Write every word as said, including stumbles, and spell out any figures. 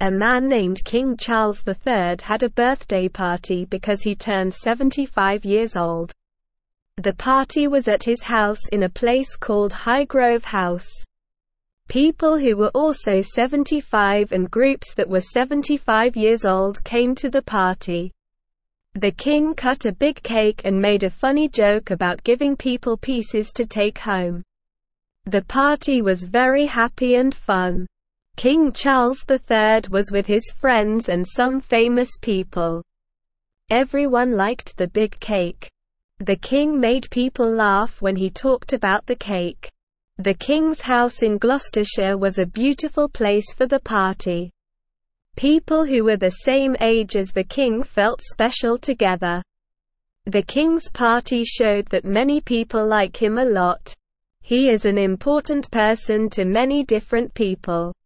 A man named King Charles the Third had a birthday party because he turned seventy-five years old. The party was at his house in a place called Highgrove House. People who were also seventy-five and groups that were seventy-five years old came to the party. The king cut a big cake and made a funny joke about giving people pieces to take home. The party was very happy and fun. King Charles the Third was with his friends and some famous people. Everyone liked the big cake. The king made people laugh when he talked about the cake. The king's house in Gloucestershire was a beautiful place for the party. People who were the same age as the king felt special together. The king's party showed that many people like him a lot. He is an important person to many different people.